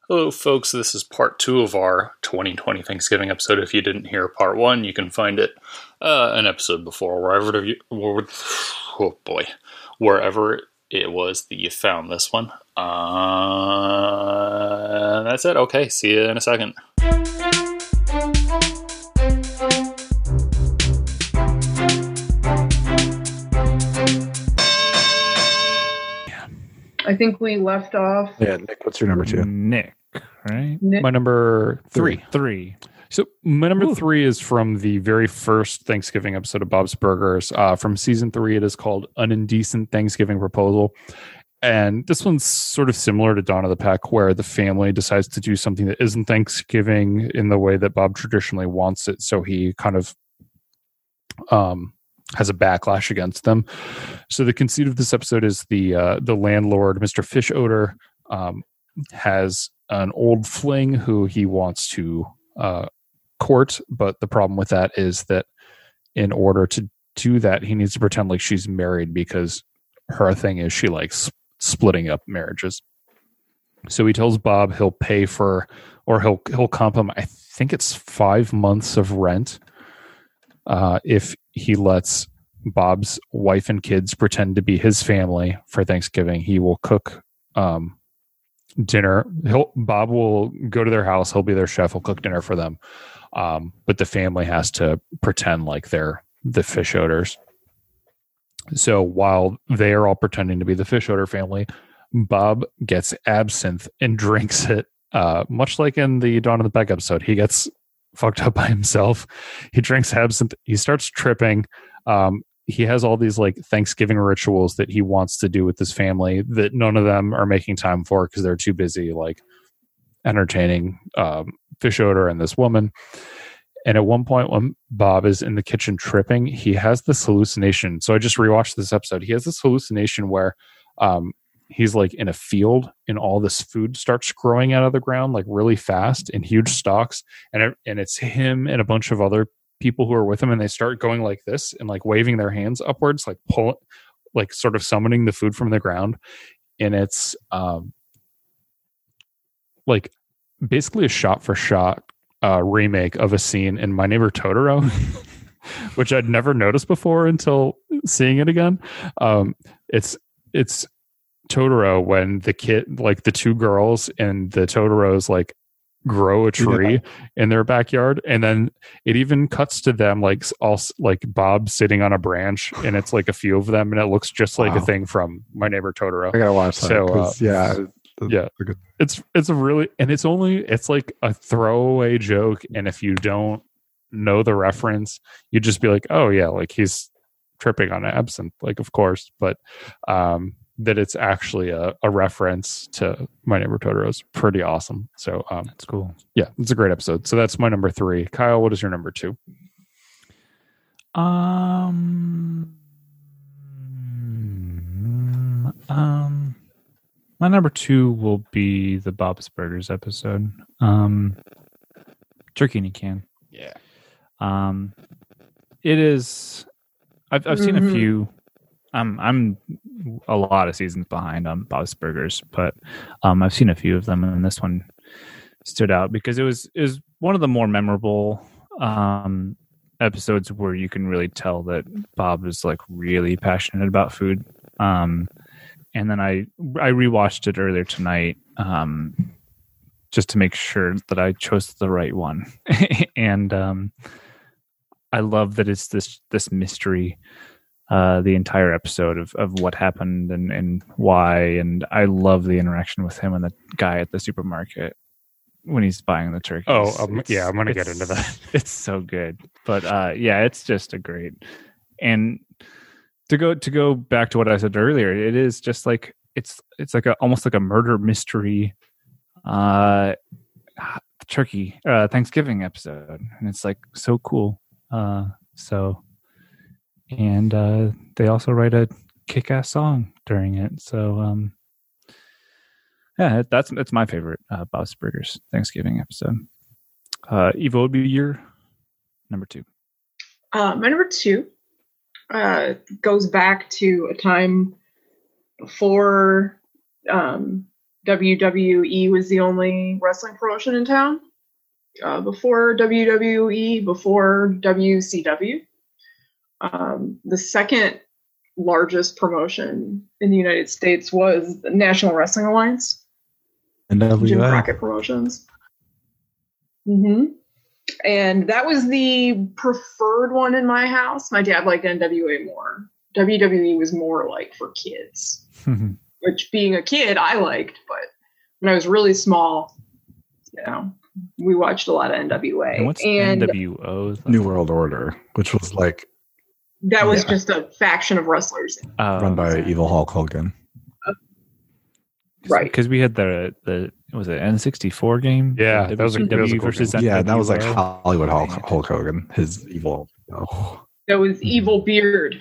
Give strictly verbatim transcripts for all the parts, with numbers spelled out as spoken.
Hello, folks. This is part two of our twenty twenty Thanksgiving episode. If you didn't hear part one, you can find it uh, an episode before, wherever you, oh boy, wherever it was that you found this one. Uh, that's it. Okay, see you in a second. I think we left off. Yeah, Nick, what's your number two? Nick, right? Nick. My number three. Three. So my number Ooh. three is from the very first Thanksgiving episode of Bob's Burgers. Uh, from season three, it is called An Indecent Thanksgiving Proposal. And this one's sort of similar to Dawn of the Peck, where the family decides to do something that isn't Thanksgiving in the way that Bob traditionally wants it. So he kind of um, has a backlash against them. So the conceit of this episode is the uh, the landlord, Mister Fischoeder, um, has an old fling who he wants to uh, court. But the problem with that is that in order to do that, he needs to pretend like she's married, because her thing is she likes splitting up marriages. So he tells Bob he'll pay for, or he'll he'll comp him, I think it's five months of rent uh, if he lets Bob's wife and kids pretend to be his family for Thanksgiving. He will cook um, dinner. He'll Bob will go to their house. He'll be their chef. He'll cook dinner for them. Um, but the family has to pretend like they're the Fischoeders. So while they are all pretending to be the Fischoeder family, Bob gets absinthe and drinks it, uh, much like in the Dawn of the Peck episode. He gets fucked up by himself. He drinks absinthe. He starts tripping. Um, he has all these like Thanksgiving rituals that he wants to do with his family that none of them are making time for because they're too busy like entertaining um, Fischoeder and this woman. And at one point when Bob is in the kitchen tripping, he has this hallucination. So I just rewatched this episode. He has this hallucination where um, he's like in a field and all this food starts growing out of the ground like really fast in huge stalks. And it, and it's him and a bunch of other people who are with him, and they start going like this and like waving their hands upwards, like pull, like sort of summoning the food from the ground. And it's um, like basically a shot for shot uh, remake of a scene in My Neighbor Totoro, which I'd never noticed before until seeing it again. Um, it's it's Totoro when the kid, like the two girls and the Totoros, like grow a tree yeah. in their backyard, and then it even cuts to them like all like Bob sitting on a branch, and it's like a few of them, and it looks just like wow. a thing from My Neighbor Totoro. I gotta watch that. So uh, yeah, yeah, it's it's a really, and it's only it's like a throwaway joke, and if you don't know the reference, you'd just be like, oh yeah, like he's tripping on absinthe, like of course, but um that it's actually a, a reference to My Neighbor Totoro is pretty awesome. So um, that's cool. Yeah, it's a great episode. So that's my number three. Kyle, what is your number two? Um, um, my number two will be the Bob's Burgers episode. Um, Turkey in a Can. Yeah. Um, it is. I've I've seen mm-hmm. a few. I'm I'm a lot of seasons behind on Bob's Burgers, but um, I've seen a few of them, and this one stood out because it was it was one of the more memorable um, episodes where you can really tell that Bob is like really passionate about food. Um, and then I I rewatched it earlier tonight um, just to make sure that I chose the right one, and um, I love that it's this this mystery. Uh, the entire episode of, of what happened and, and why. And I love the interaction with him and the guy at the supermarket when he's buying the turkeys. Oh, um, yeah, I'm going to get into that. It's so good. But uh, yeah, it's just a great. And to go to go back to what I said earlier, it is just like, it's it's like a almost like a murder mystery uh, turkey uh, Thanksgiving episode. And it's like so cool. Uh, so... And uh, they also write a kick-ass song during it. So, um, yeah, that's it's my favorite uh, Bob's Burgers Thanksgiving episode. Uh, Eva, would be your number two. Uh, my number two uh, goes back to a time before um, W W E was the only wrestling promotion in town. Uh, before W W E, before W C W. Um, the second largest promotion in the United States was the National Wrestling Alliance. N W A. Jim Crockett Promotions. Mm-hmm. And that was the preferred one in my house. My dad liked N W A more. W W E was more like for kids, which being a kid, I liked. But when I was really small, you know, we watched a lot of N W A. And what's and N W O? New World Order, which was like that was yeah. just a faction of wrestlers. Uh, run by Evil Hulk Hogan. Right. Because we had the, the, was it N sixty-four game? Yeah, that was a- that was a W cool versus game. Yeah, that was like N W O. Hollywood Hulk, Hulk Hogan, his evil. Oh. That was Evil Beard.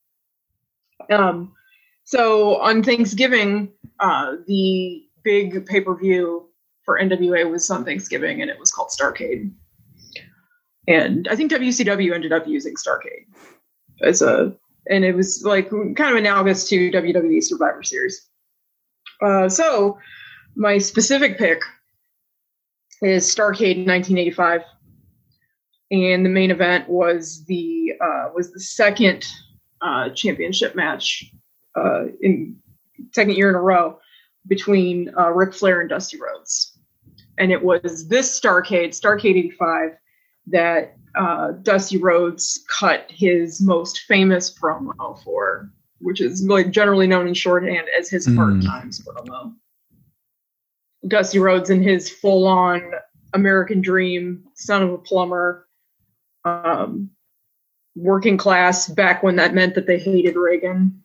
Um, so on Thanksgiving, uh, the big pay-per-view for N W A was on Thanksgiving, and it was called Starrcade. And I think W C W ended up using Starrcade as a, and it was like kind of analogous to W W E Survivor Series. Uh, so my specific pick is Starrcade nineteen eighty-five, and the main event was the uh, was the second uh, championship match uh, in second year in a row between uh, Ric Flair and Dusty Rhodes, and it was this Starrcade, Starrcade eighty-five, that uh, Dusty Rhodes cut his most famous promo for, which is like generally known in shorthand as his hard Mm. times promo. Dusty Rhodes in his full-on American dream, son of a plumber, um, working class back when that meant that they hated Reagan.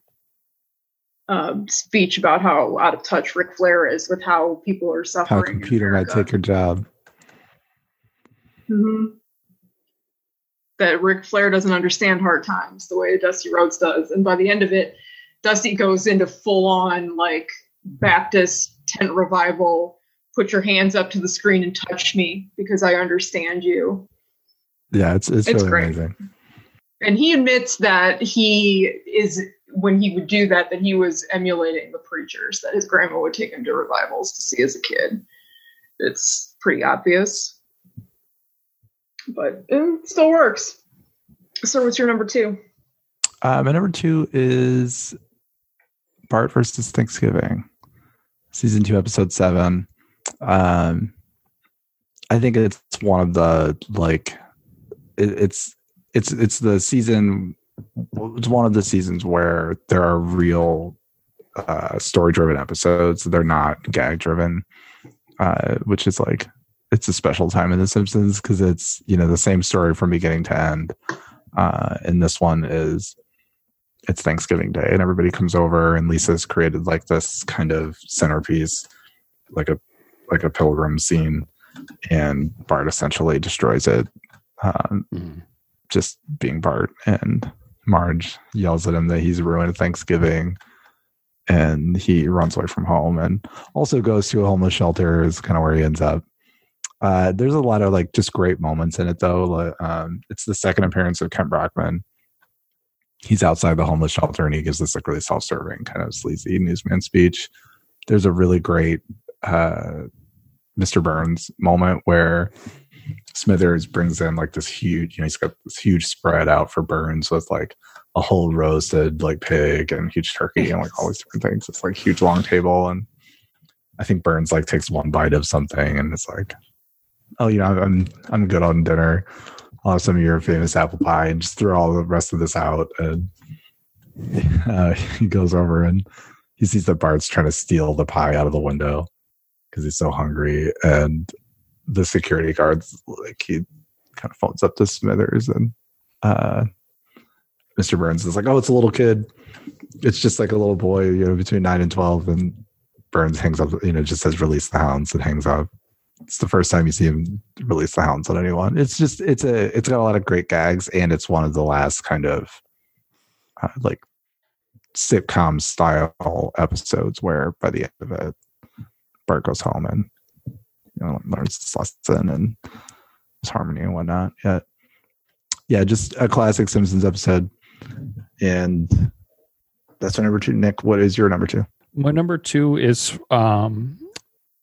Um, speech about how out of touch Ric Flair is with how people are suffering. How a in computer might America. take your job. Mhm. That Ric Flair doesn't understand hard times the way that Dusty Rhodes does. And by the end of it, Dusty goes into full-on like Baptist tent revival, put your hands up to the screen and touch me because I understand you. Yeah, it's it's, It's really great. amazing. And he admits that he is, when he would do that, that he was emulating the preachers that his grandma would take him to revivals to see as a kid. It's pretty obvious. But it still works. So what's your number two? Uh, my number two is Bart versus Thanksgiving, season two, episode seven. Um, I think it's one of the like, it, it's it's it's the season. It's one of the seasons where there are real uh, story-driven episodes. They're not gag-driven, uh, which is like it's a special time in The Simpsons because it's, you know, the same story from beginning to end. Uh, and this one is it's Thanksgiving Day and everybody comes over and Lisa's created like this kind of centerpiece, like a like a pilgrim scene, and Bart essentially destroys it, um, Mhm. just being Bart. And Marge yells at him that he's ruined Thanksgiving, and he runs away from home and also goes to a homeless shelter is kind of where he ends up. Uh, there's a lot of like just great moments in it though. Like, um, it's the second appearance of Kent Brockman. He's outside the homeless shelter and he gives this like really self-serving kind of sleazy newsman speech. There's a really great uh, Mister Burns moment where Smithers brings in like this huge, you know, he's got this huge spread out for Burns with like a whole roasted like pig and huge turkey and like all these different things. It's like huge long table, and I think Burns like takes one bite of something and it's like, oh, you know, I'm I'm good on dinner. I'll have some of your famous apple pie and just throw all the rest of this out. And uh, he goes over and he sees that Bart's trying to steal the pie out of the window because he's so hungry. And the security guards, like, he kind of phones up to Smithers, and uh, Mister Burns is like, oh, it's a little kid. It's just like a little boy, you know, between nine and twelve. And Burns hangs up, you know, just says release the hounds and hangs up. It's the first time you see him release the hounds on anyone. It's just, it's a, it's got a lot of great gags, and it's one of the last kind of uh, like sitcom style episodes where by the end of it, Bart goes home and, you know, learns this lesson and his harmony and whatnot. Yeah. Yeah. Just a classic Simpsons episode. And that's my number two. Nick, what is your number two? My number two is um,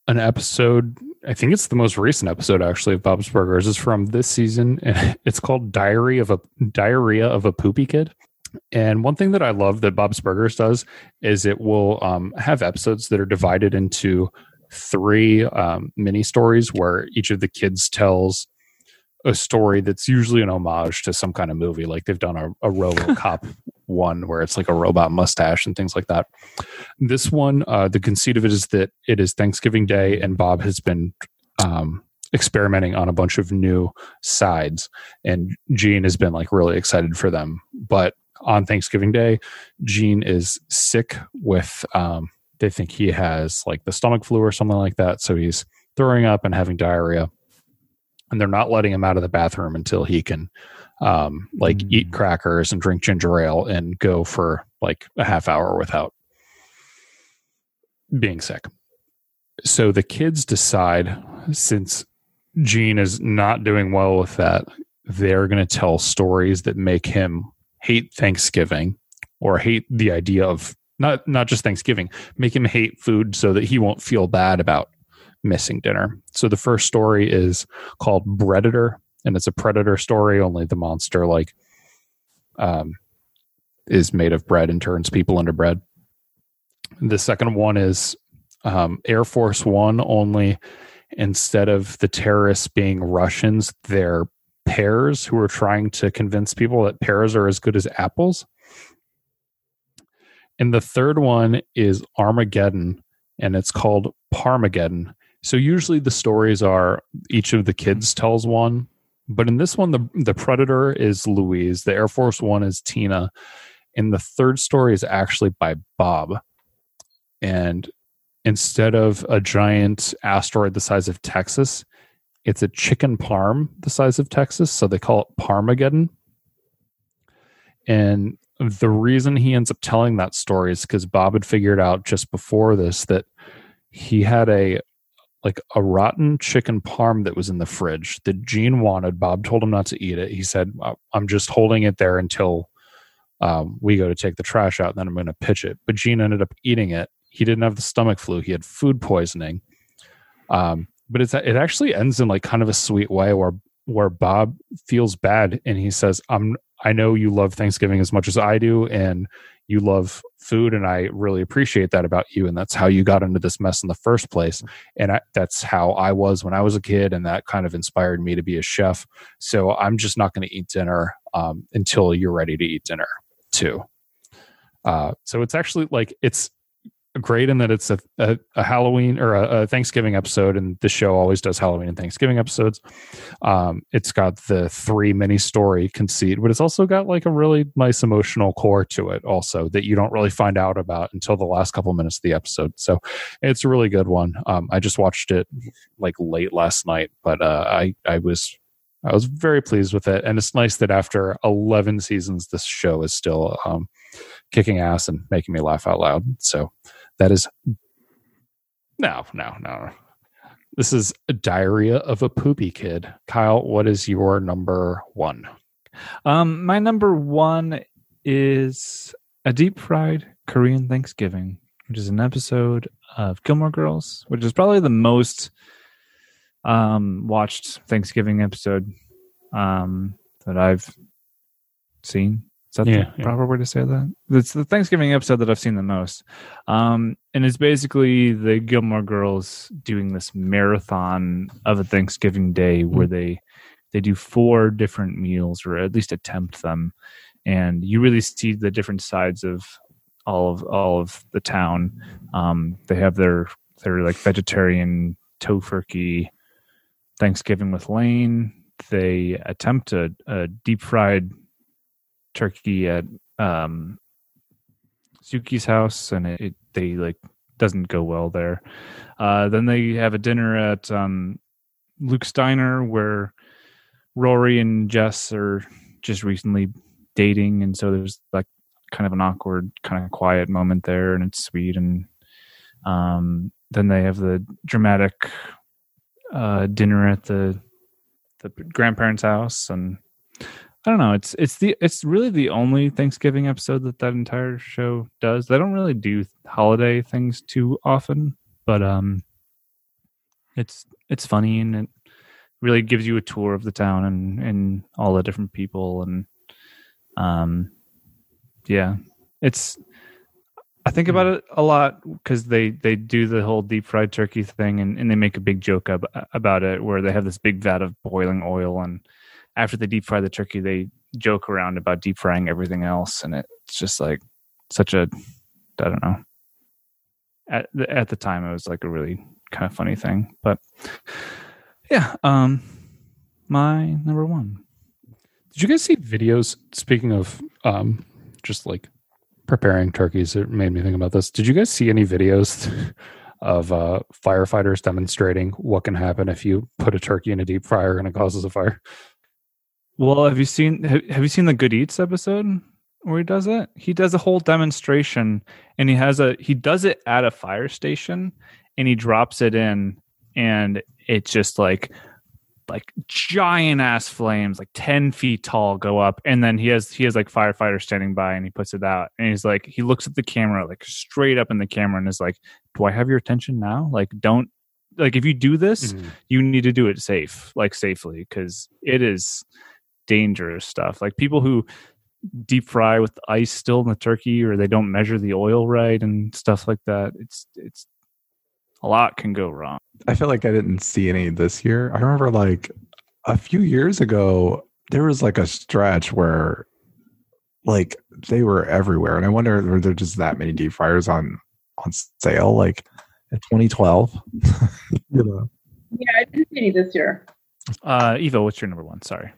an episode. I think it's the most recent episode actually of Bob's Burgers is from this season. It's called Diary of a Diarrhea of a Poopy Kid. And one thing that I love that Bob's Burgers does is it will um, have episodes that are divided into three um, mini stories where each of the kids tells a story that's usually an homage to some kind of movie. Like they've done a, a RoboCop one where it's like a robot mustache and things like that. This one, uh, the conceit of it is that it is Thanksgiving Day and Bob has been um, experimenting on a bunch of new sides, and Gene has been like really excited for them. But on Thanksgiving Day, Gene is sick with, um, they think he has like the stomach flu or something like that. So he's throwing up and having diarrhea. And they're not letting him out of the bathroom until he can um, like mm. eat crackers and drink ginger ale and go for like a half hour without being sick. So the kids decide, since Gene is not doing well with that, they're going to tell stories that make him hate Thanksgiving or hate the idea of not, not just Thanksgiving, make him hate food so that he won't feel bad about missing dinner. So the first story is called Breadator, and it's a predator story, only the monster like um is made of bread and turns people into bread. The second one is um Air Force One, only instead of the terrorists being Russians, they're pears who are trying to convince people that pears are as good as apples. And the third one is Armageddon, and it's called Parmageddon. So usually the stories are each of the kids tells one, but in this one, the the predator is Louise, the Air Force One is Tina, and the third story is actually by Bob. And instead of a giant asteroid the size of Texas, it's a chicken parm the size of Texas, so they call it Parmageddon. And the reason he ends up telling that story is because Bob had figured out just before this that he had a like a rotten chicken parm that was in the fridge that Gene wanted. Bob told him not to eat it. He said, I'm just holding it there until um, we go to take the trash out, and then I'm going to pitch it. But Gene ended up eating it. He didn't have the stomach flu. He had food poisoning. Um, but it's, it actually ends in like kind of a sweet way where, where Bob feels bad. And he says, I'm, I know you love Thanksgiving as much as I do, and you love food, and I really appreciate that about you, and that's how you got into this mess in the first place, and I, that's how I was when I was a kid, and that kind of inspired me to be a chef. So I'm just not going to eat dinner um, until you're ready to eat dinner too. Uh, so it's actually like it's great in that it's a, a, a Halloween or a, a Thanksgiving episode, and this show always does Halloween and Thanksgiving episodes. Um, it's got the three mini story conceit, but it's also got like a really nice emotional core to it also that you don't really find out about until the last couple minutes of the episode. So it's a really good one. Um, I just watched it like late last night, but uh, I, I was I was very pleased with it. And it's nice that after eleven seasons, this show is still um, kicking ass and making me laugh out loud. So that is no, no, no. This is a Diarrhea of a Poopy Kid. Kyle, what is your number one? Um, my number one is a deep fried Korean Thanksgiving, which is an episode of Gilmore Girls, which is probably the most um, watched Thanksgiving episode um, that I've seen. Is that yeah, the yeah. proper way to say that? It's the Thanksgiving episode that I've seen the most. Um, and it's basically the Gilmore Girls doing this marathon of a Thanksgiving day where mm-hmm. they they do four different meals, or at least attempt them. And you really see the different sides of all of all of the town. Um, they have their their like vegetarian tofurkey Thanksgiving with Lane. They attempt a, a deep fried turkey at um Suki's house, and it, it they like doesn't go well there. Uh then they have a dinner at um Luke's Diner where Rory and Jess are just recently dating, and so there's like kind of an awkward kind of quiet moment there, and it's sweet. And um then they have the dramatic uh dinner at the the grandparents' house, and I don't know. It's it's the it's really the only Thanksgiving episode that that entire show does. They don't really do holiday things too often, but um, It's it's funny, and it really gives you a tour of the town and, and all the different people, and um, yeah, it's. I think about it a lot because they, they do the whole deep fried turkey thing, and, and they make a big joke ab- about it where they have this big vat of boiling oil, and after they deep fry the turkey, they joke around about deep frying everything else, and it's just like such a, I don't know. At the, at the time, it was like a really kind of funny thing, but yeah, um, my number one. Did you guys see videos? Speaking of um, just like preparing turkeys, it made me think about this. Did you guys see any videos of uh, firefighters demonstrating what can happen if you put a turkey in a deep fryer and it causes a fire? Well, have you seen have, have you seen the Good Eats episode where he does it? He does a whole demonstration, and he has a he does it at a fire station, and he drops it in, and it's just like like giant ass flames, like ten feet tall, go up, and then he has he has like firefighters standing by, and he puts it out, and he's like he looks at the camera, like straight up in the camera, and is like, "Do I have your attention now? Like, don't like if you do this, mm-hmm. you need to do it safe, like safely, because it is dangerous stuff. Like people who deep fry with ice still in the turkey, or they don't measure the oil right and stuff like that. It's it's a lot can go wrong." I feel like I didn't see any this year. I remember like a few years ago, there was like a stretch where like they were everywhere. And I wonder, were there just that many deep fryers on, on sale? Like in twenty twelve, you know? Yeah, I didn't see any this year. Uh, Eva, what's your number one? Sorry.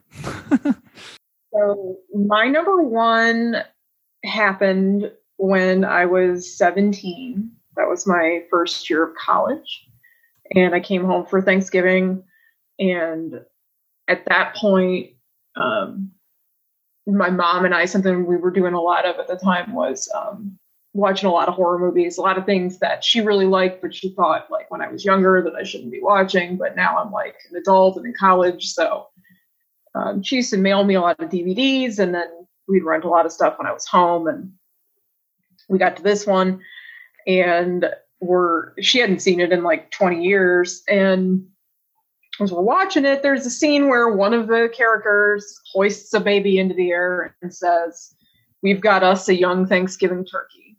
So my number one happened when I was seventeen. That was my first year of college. And I came home for Thanksgiving. And at that point, um, my mom and I, something we were doing a lot of at the time was um, watching a lot of horror movies, a lot of things that she really liked, but she thought like when I was younger that I shouldn't be watching. But now I'm like an adult and in college. So um, she used to mail me a lot of D V Ds, and then we'd rent a lot of stuff when I was home. And we got to this one. And we're, she hadn't seen it in like twenty years. And as we're watching it, there's a scene where one of the characters hoists a baby into the air and says, "We've got us a young Thanksgiving turkey."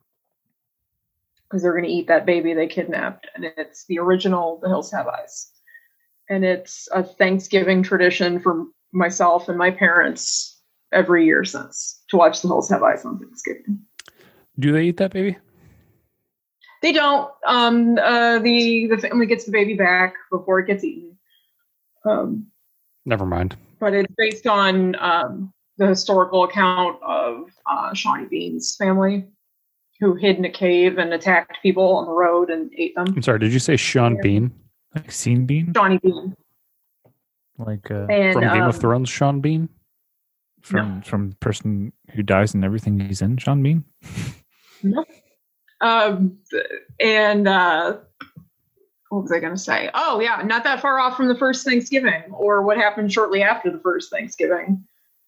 Because they're going to eat that baby they kidnapped. And it's the original The Hills Have Eyes. And it's a Thanksgiving tradition for myself and my parents every year since, to watch The Hills Have Eyes on Thanksgiving. Do they eat that baby? They don't. Um, uh, the the family gets the baby back before it gets eaten. Um, Never mind. But it's based on um, the historical account of uh, Shawnee Bean's family, who hid in a cave and attacked people on the road and ate them. I'm sorry, did you say Sean yeah. Bean? Like Sean Bean? Shawnee Bean. Like uh, and, from Game um, of Thrones, Sean Bean? From no. from the person who dies in everything he's in, Sean Bean? No. Um, and uh, what was I going to say? Oh, yeah, not that far off from the first Thanksgiving, or what happened shortly after the first Thanksgiving.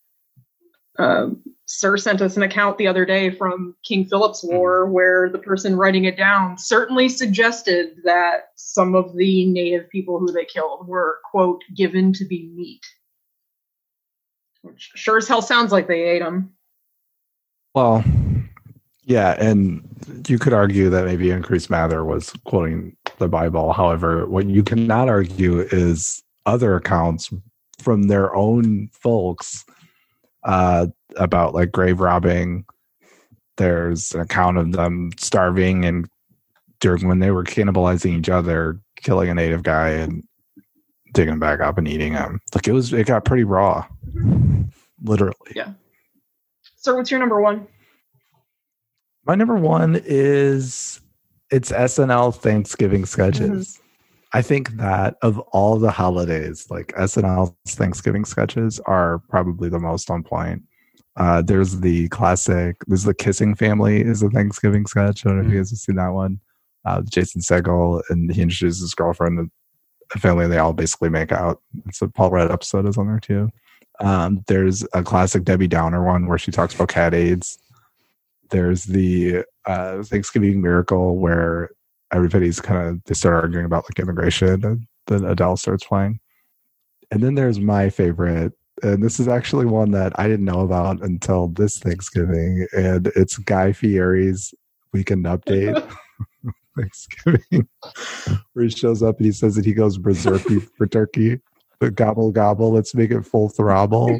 Um, Sir sent us an account the other day from King Philip's War, where the person writing it down certainly suggested that some of the native people who they killed were, quote, given to be meat. Which sure as hell sounds like they ate them. Well, yeah, and you could argue that maybe Increase Mather was quoting the Bible. However, what you cannot argue is other accounts from their own folks uh, about like grave robbing. There's an account of them starving and during when they were cannibalizing each other, killing a native guy and digging him back up and eating him. Like it was, it got pretty raw, literally. Yeah. Sir, what's your number one? My number one is it's S N L Thanksgiving sketches. Mm-hmm. I think that of all the holidays, like S N L's Thanksgiving sketches are probably the most on point. Uh, there's the classic, there's the Kissing Family is a Thanksgiving sketch. I don't know mm-hmm. if you guys have seen that one. Uh, Jason Segel, and he introduces his girlfriend and a family, and they all basically make out. It's a Paul Rudd episode is on there too. Um, there's a classic Debbie Downer one where she talks about cat AIDS. There's the uh, Thanksgiving Miracle where everybody's kind of, they start arguing about like immigration, and then Adele starts playing. And then there's my favorite, and this is actually one that I didn't know about until this Thanksgiving, and it's Guy Fieri's Weekend Update. Thanksgiving, where he shows up and he says that he goes berserk for turkey. But gobble gobble, let's make it full throttle.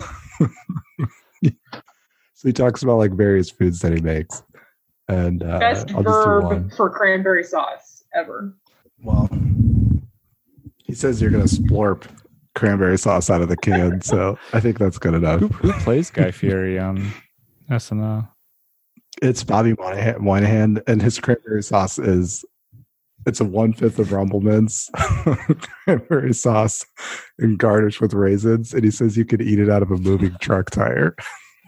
So he talks about like various foods that he makes, and uh, best I'll just do verb one. for cranberry sauce ever. Well, he says you're gonna splorp cranberry sauce out of the can, so I think that's good enough. Who, who plays Guy Fieri on S N L? It's Bobby Moynihan, Moynihan, and his cranberry sauce is it's a one fifth of Rumbleman's cranberry sauce and garnished with raisins, and he says you could eat it out of a moving truck tire.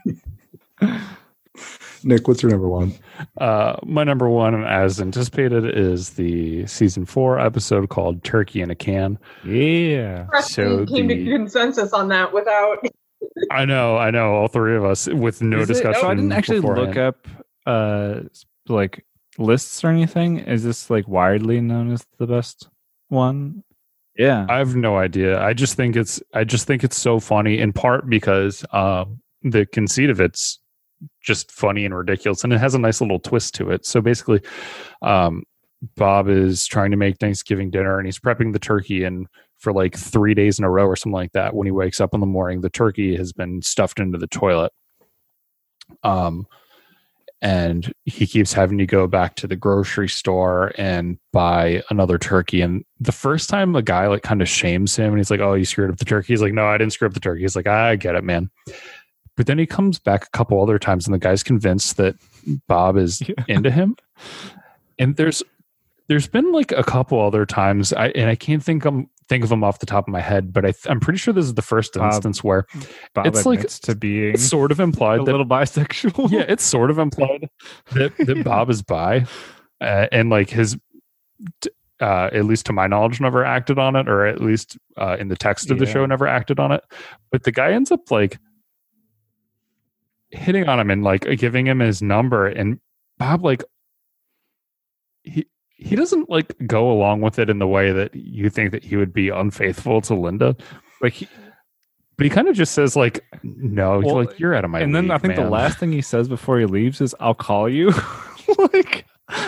Nick, what's your number one? Uh, my number one, as anticipated, is the season four episode called "Turkey in a Can." Yeah. Preston So came the- to consensus on that without. I know, I know, all three of us with no Is it- discussion. so I didn't actually beforehand. look up uh like lists or anything. Is this like widely known as the best one? Yeah. I have no idea. I just think it's I just think it's so funny, in part because um, the conceit of it's just funny and ridiculous, and it has a nice little twist to it. So basically, um, Bob is trying to make Thanksgiving dinner, and he's prepping the turkey, and for like three days in a row or something like that, when he wakes up in the morning, the turkey has been stuffed into the toilet. Um, and he keeps having to go back to the grocery store and buy another turkey. And the first time a guy like kind of shames him, and he's like, "Oh, you screwed up the turkey." He's like, "No, I didn't screw up the turkey." He's like, "I get it, man." But then he comes back a couple other times, and the guy's convinced that Bob is Yeah. into him. And there's there's been like a couple other times, I and I can't think um think of them off the top of my head, but I th- I'm pretty sure this is the first Bob- instance where Bob it's like- admits to being it's sort of a implied that little bisexual. yeah, it's sort of implied that, that Bob is bi, uh, and like his, t- uh, at least to my knowledge, never acted on it, or at least uh, in the text of the Yeah. show, never acted on it. But the guy ends up like hitting on him and like giving him his number, and Bob like he he doesn't like go along with it in the way that you think that he would be unfaithful to Linda, like he. But he kind of just says like, "No, Well, like you're out of my." and then league, I think man." the last thing he says before he leaves is, "I'll call you." Like,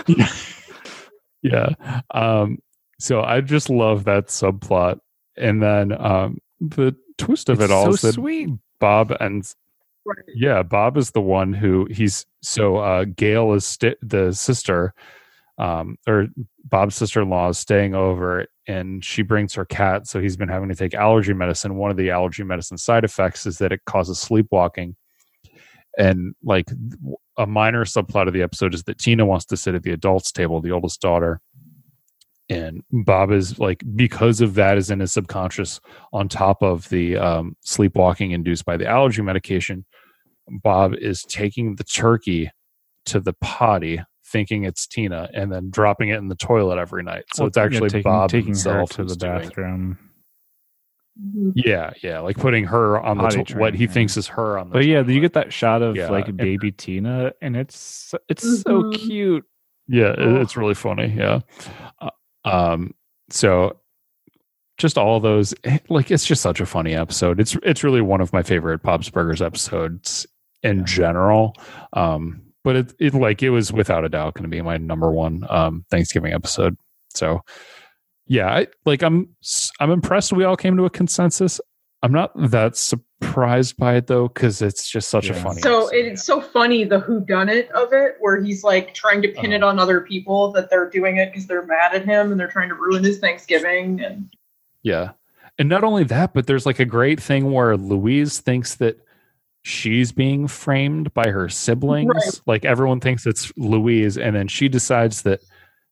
yeah. Um, so I just love that subplot. And then um, the twist of it's it all so is that sweet. Bob ends. Right. Yeah, Bob is the one who he's so uh, Gail is st- the sister, um, or Bob's sister-in-law is staying over, and she brings her cat. So he's been having to take allergy medicine. One of the allergy medicine side effects is that it causes sleepwalking. And like a minor subplot of the episode is that Tina wants to sit at the adults table, the oldest daughter. And Bob is like, because of that is in his subconscious on top of the um, sleepwalking induced by the allergy medication, Bob is taking the turkey to the potty thinking it's Tina and then dropping it in the toilet every night. So Well, it's actually yeah, taking, Bob taking her himself to who's the doing it. bathroom. Yeah, yeah, like putting her on the Potty to- what he training. thinks is her on the But yeah, toilet. you get that shot of Yeah, like and- baby Tina, and it's it's so Mhm. cute. Yeah, it- it's really funny. Yeah. Uh, um. So, just all those, like, it's just such a funny episode. It's it's really one of my favorite Bob's Burgers episodes in general. Um. But it it like it was without a doubt going to be my number one um Thanksgiving episode. So, yeah, I, like I'm s- I'm impressed. We all came to a consensus. I'm not that surprised by it though, because it's just such a Yeah. funny. So episode. it's so funny the whodunit of it, where he's like trying to pin it Uh-huh. on other people that they're doing it because they're mad at him and they're trying to ruin his Thanksgiving. And Yeah. And not only that, but there's like a great thing where Louise thinks that she's being framed by her siblings. Right. Like everyone thinks it's Louise, and then she decides that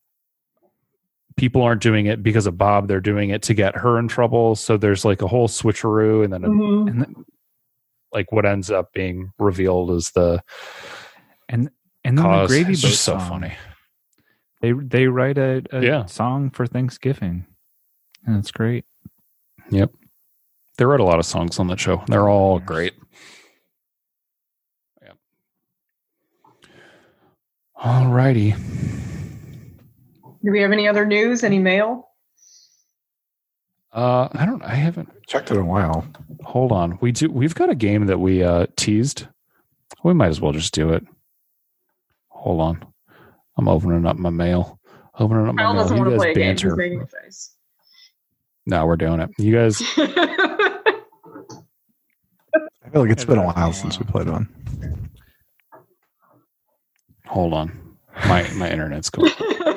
people aren't doing it because of Bob, they're doing it to get her in trouble. So there's like a whole switcheroo, and then a- Mhm. And then, like what ends up being revealed is the and and then the cause. Gravy It's Boat just so song. funny. They they write a, a Yeah. song for Thanksgiving, and it's great. Yep. They wrote a lot of songs on that show. They're all great. Yep. All righty. Do we have any other news? Any mail? Uh, I don't. I haven't Checked it in a while. Hold on. We do. We've got a game that we uh, teased. We might as well just do it. Hold on. I'm opening up my mail. Opening up my Kyle mail. doesn't You want to guys play a game. He's banter. making a face. No, we're doing it. You guys. I feel like it's It's been a been a while while. since we played one. Hold on. My my internet's going.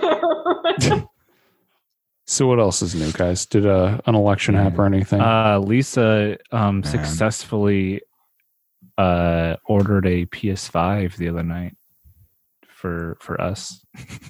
So what else is new, guys? Did uh, an election happen or anything? Uh, Lisa um, Man. successfully uh, ordered a P S five the other night for for us.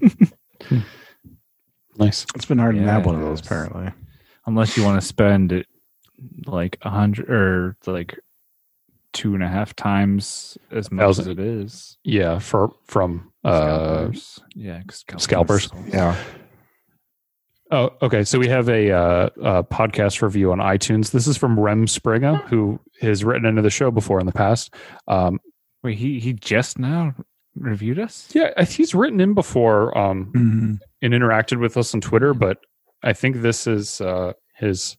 Nice. It's been hard to nab one of those, Yes. apparently. Unless you want to spend it like a hundred or like two and a half times as much Thousand. as it is. Yeah, for from uh, Scalpers. yeah, scalpers. scalpers. Yeah. Oh, okay. So we have a, uh, a podcast review on iTunes. This is from Rem Springer, who has written into the show before in the past. Um, Wait, he he just now reviewed us? yeah, I- he's written in before um, Mm-hmm. and interacted with us on Twitter, but I think this is uh, his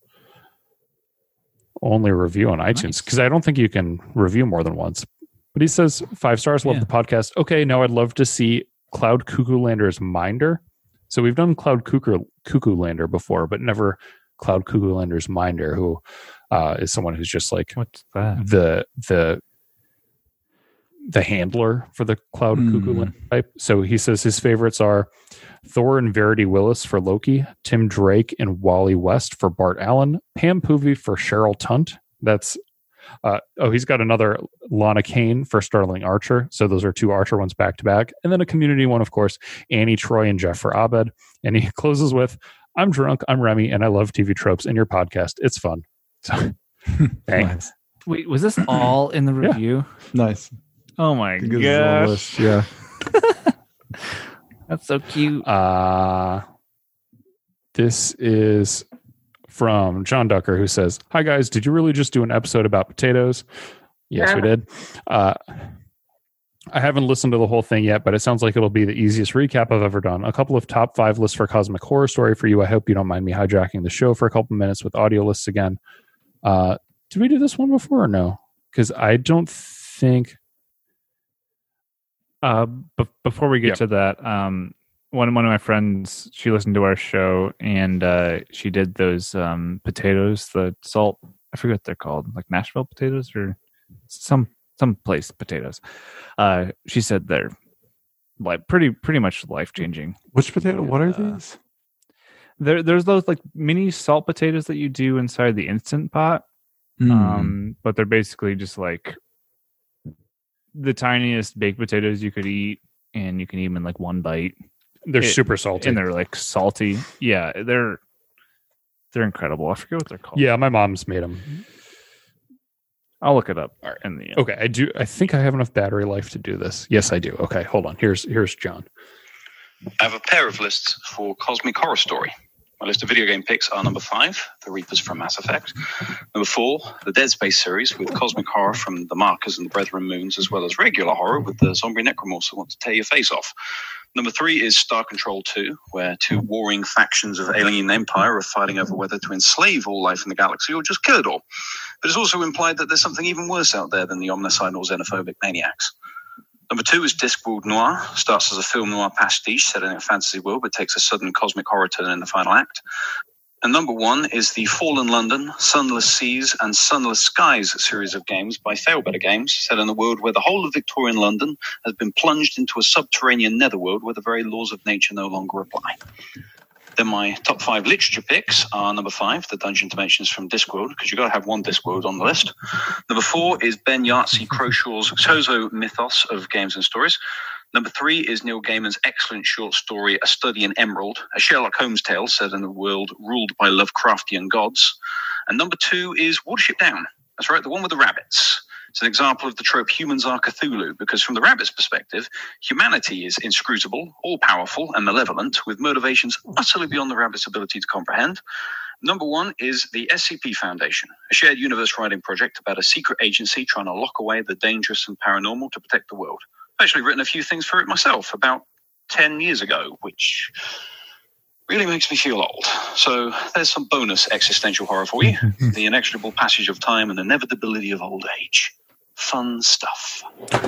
only review on iTunes Nice. because I don't think you can review more than once. But he says five stars. Love Yeah. the podcast. Okay, now I'd love to see Cloud Cuckoo Lander's Minder. So we've done Cloud Cuckoo, Cuckoo Lander before, but never Cloud Cuckoo Lander's Minder, who uh, is someone who's just like What's that? the the the handler for the Cloud Hmm. Cuckoo Lander type. So he says his favorites are Thor and Verity Willis for Loki, Tim Drake and Wally West for Bart Allen, Pam Poovey for Cheryl Tunt. That's uh, oh, he's got another Lana Kane for Starling Archer. So those are two Archer ones back to back, and then a Community one, of course, Annie Troy and Jeff for Abed. And he closes with, "I'm drunk, I'm Remy, and I love T V tropes in your podcast. It's fun." So, bang. Nice. Wait, was this all in the Yeah. review? Nice. Oh my Good little gosh. list, yeah. That's so cute. Uh, this is from John Ducker, who says, "Hi guys, did you really just do an episode about potatoes?" Yes, we Yeah. did. Uh, I haven't listened to the whole thing yet, but it sounds like it'll be the easiest recap I've ever done. A couple of top five lists for Cosmic Horror Story for you. I hope you don't mind me hijacking the show for a couple minutes with audio lists again. Uh, did we do this one before or no? Because I don't think. Uh, b- before we get Yeah. to that, um, one one of my friends, she listened to our show and uh, she did those um, potatoes, the salt. I forget what they're called, like Nashville potatoes or some some place potatoes. Uh, she said they're like pretty pretty much life changing. Which potato? What are Uh, these? There there's those like mini salt potatoes that you do inside the Instant Pot. Mm. Um, but they're basically just like the tiniest baked potatoes you could eat, and you can eat them in like one bite. They're It- super salty. And they're like salty. Yeah, they're they're incredible. I forget what they're called. Yeah, my mom's made them. I'll look it up. All right. In the end. Okay, I do. I think I have enough battery life to do this. Yes, I do. Okay, hold on. Here's here's John. I have a pair of lists for Cosmic Horror Story. My list of video game picks are number five, The Reapers from Mass Effect. Number four, the Dead Space series with Cosmic Horror from The Markers and the Brethren Moons, as well as regular horror with the Zombie Necromorphs who want to tear your face off. Number three is Star Control two, where two warring factions of Alien Empire are fighting over whether to enslave all life in the galaxy or just kill it all. But it's also implied that there's something even worse out there than the omnicidal xenophobic maniacs. Number two is Discworld Noir. Starts as a film noir pastiche set in a fantasy world, but takes a sudden cosmic horror turn in the final act. And number one is the Fallen London, Sunless Seas, and Sunless Skies series of games by Failbetter Games, set in a world where the whole of Victorian London has been plunged into a subterranean netherworld where the very laws of nature no longer apply. Then my top five literature picks are number five, The Dungeon Dimensions from Discworld, because you've got to have one Discworld on the list. Number four is Ben Yahtzee Crowshaw's Xozo Mythos of Games and Stories. Number three is Neil Gaiman's excellent short story, A Study in Emerald, a Sherlock Holmes tale set in a world ruled by Lovecraftian gods. And number two is Watership Down. That's right, the one with the rabbits. It's an example of the trope humans are Cthulhu, because from the rabbit's perspective, humanity is inscrutable, all-powerful, and malevolent, with motivations utterly beyond the rabbit's ability to comprehend. Number one is the S C P Foundation, a shared universe writing project about a secret agency trying to lock away the dangerous and paranormal to protect the world. I've actually written a few things for it myself about ten years ago, which really makes me feel old. So there's some bonus existential horror for you. The inexorable passage of time and inevitability of old age. Fun stuff.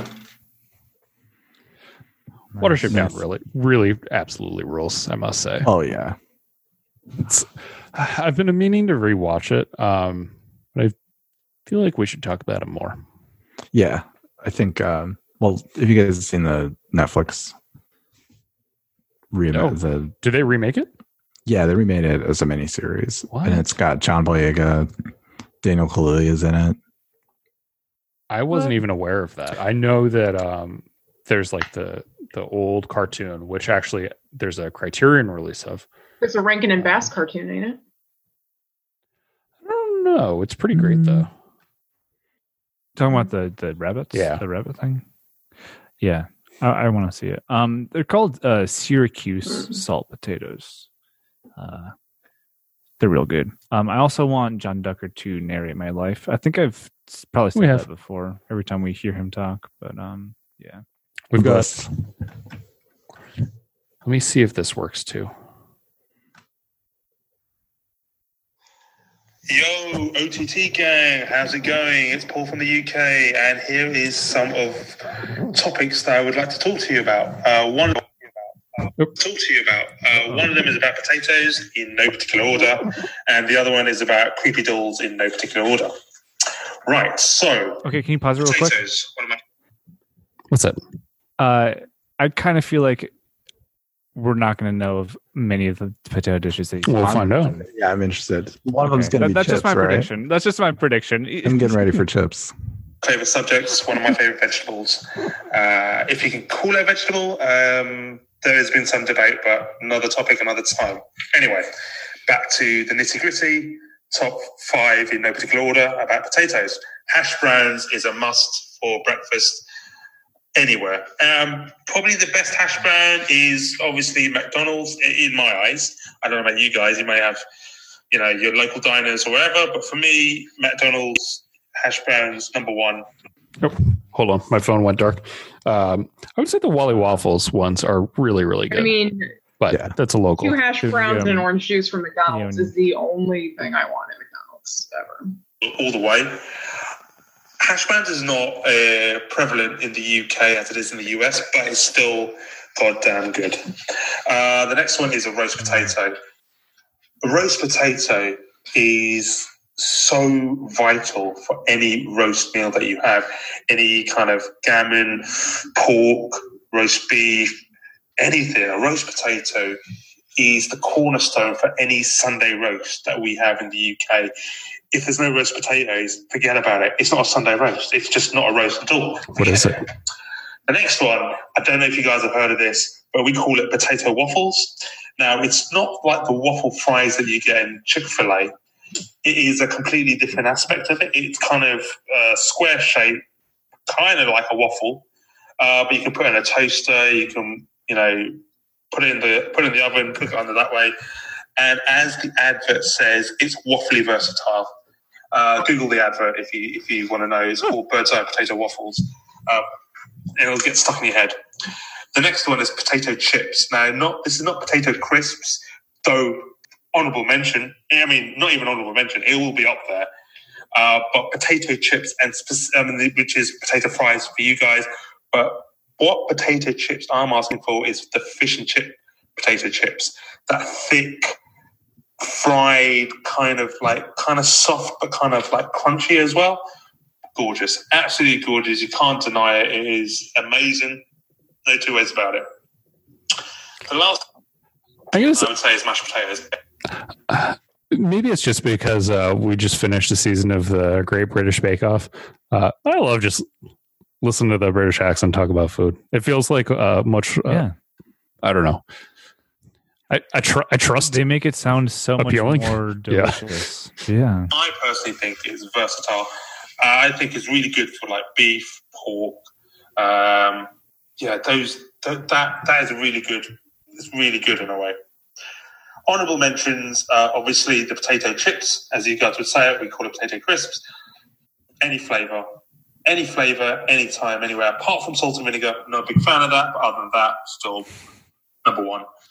Watership Nice. Down really, really, absolutely rules, I must say. Oh yeah. It's, I've been meaning to rewatch it, um, but I feel like we should talk about it more. Yeah. I think um well, if you guys have seen the Netflix remake, No. the Did they remake it? yeah, they remade it as a miniseries. What? And it's got John Boyega, Daniel Kaluuya is in it. I wasn't What? even aware of that. I know that um, there's like the the old cartoon, which actually there's a Criterion release of. It's a Rankin and Bass cartoon, ain't it? I don't know. It's pretty great Mm. though. Talking about the the rabbits, Yeah. the rabbit thing. Yeah, I, I want to see it. Um, they're called uh, Syracuse salt potatoes. Uh, they're real good. Um, I also want John Ducker to narrate my life. I think I've s- probably said We that have. before. Every time we hear him talk, but um, yeah. We've got. Bless. Let me see if this works too. Yo, O T T gang, how's it going? It's Paul from the U K, and here is some of topics that I would like to talk to you about. Uh, one talk to you about. Uh, one of them is about potatoes in no particular order, and the other one is about creepy dolls in no particular order. Right. So, Okay, can you pause it real quick? potatoes. One of my What's that? Uh, I kind of feel like we're not going to know of many of the potato dishes that you We'll find out. Yeah, I'm interested. One of them's Okay, gonna that- be that's chips, just my right? prediction. That's just my prediction. I'm getting ready for chips. favorite subjects, one of my favorite vegetables. Uh, if you can call it a vegetable, um, there has been some debate, but another topic, another time. Anyway, back to the nitty gritty. Top five in no particular order about potatoes. Hash browns is a must for breakfast anywhere. Um, probably the best hash brown is obviously McDonald's in my eyes. I don't know about you guys. You may have, you know, your local diners or whatever, but for me, McDonald's hash browns number one. Hold on, my phone went dark. Um, I would say the Wally Waffles ones are really, really good. I mean, but Yeah. that's a local. two hash Dude, browns yeah. and orange juice from McDonald's Yeah. is the only thing I want at McDonald's ever. All the way. Hash browns is not uh, prevalent in the U K as it is in the U S, but it's still goddamn good. Uh, the next one is a roast potato. A roast potato is so vital for any roast meal that you have. Any kind of gammon, pork, roast beef, anything. A roast potato is the cornerstone for any Sunday roast that we have in the U K. If there's no roast potatoes, forget about it. It's not a Sunday roast. It's just not a roast at all. What is it? The next one, I don't know if you guys have heard of this, but we call it potato waffles. Now, it's not like the waffle fries that you get in Chick-fil-A. It is a completely different aspect of it. It's kind of uh, square shape, kind of like a waffle, uh, but you can put it in a toaster. You can, you know, put it in the put it in the oven, cook it under that way. And as the advert says, it's waffly versatile. Uh, Google the advert if you if you want to know. It's called Bird's Eye Potato Waffles, um, and it'll get stuck in your head. The next one is potato chips. Now, not this is not potato crisps, though. Honorable mention. I mean, not even honorable mention. It will be up there. Uh, but potato chips and spec- I mean, which is potato fries for you guys. But what potato chips I'm asking for is the fish and chip potato chips. That thick, fried, kind of like kind of soft, but kind of like crunchy as well. Gorgeous, absolutely gorgeous. You can't deny it. It is amazing. No two ways about it. The last I guess I would say is mashed potatoes. maybe it's just because uh, we just finished the season of the Great British Bake Off. Uh, I love just listening to the British accent talk about food. It feels like uh, much. Uh, Yeah. I don't know. I I, tr- I trust. They make it sound so Appealing. much more Yeah. delicious. Yeah. I personally think it's versatile. Uh, I think it's really good for like beef, pork. Um, yeah, those th- that that is really good. It's really good in a way. Honourable mentions, uh, obviously the potato chips, as you guys would say it, we call it potato crisps. Any flavour, any flavour, anytime, anywhere. Apart from salt and vinegar, not a big fan of that. But other than that, still number one.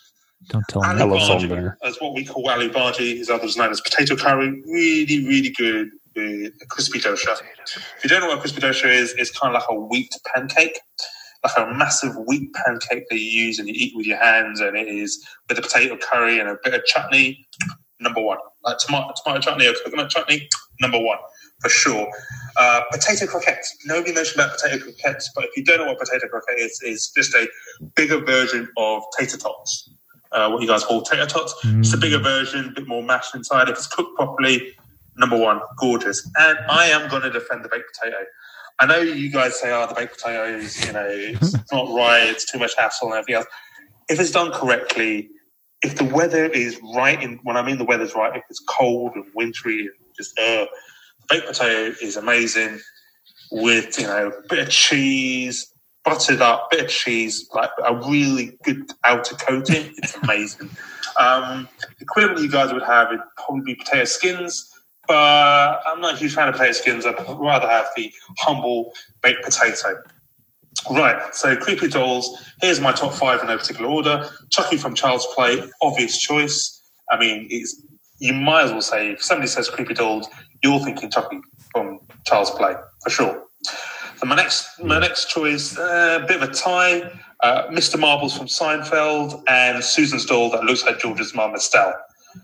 Don't tell me. I love salt Bhaji, vinegar. as what we call alu bhaji, is others known as potato curry. Really, really good with a crispy dosha. If you don't know what crispy dosha is, it's kind of like a wheat pancake, like a massive wheat pancake that you use and you eat with your hands, and it is with a potato curry and a bit of chutney. Number one, like tomato, tomato chutney or coconut chutney. Number one. For sure. Uh, potato croquettes. Nobody mentioned about potato croquettes, but if you don't know what potato croquette is, it's just a bigger version of tater tots. Uh, what you guys call tater tots. Mm. It's a bigger version, a bit more mashed inside. If it's cooked properly, number one, gorgeous. And I am going to defend the baked potato. I know you guys say, oh, the baked potato is, you know, it's not right, it's too much hassle and everything else. If it's done correctly, if the weather is right, in, when I mean the weather's right, if it's cold and wintry and just, uh, baked potato is amazing with, you know, a bit of cheese, buttered up, bit of cheese, like a really good outer coating. It's amazing. Um, the equivalent you guys would have would probably be potato skins, but I'm not a huge fan of potato skins. I'd rather have the humble baked potato. Right, so Creepy Dolls. Here's my top five in no particular order. Chucky from Child's Play, obvious choice. I mean, it's, you might as well say, if somebody says Creepy Dolls, you're thinking Chucky from Child's Play, for sure. So my next my next choice, a uh, bit of a tie, uh, Mister Marbles from Seinfeld and Susan's doll that looks like George's mum, Estelle.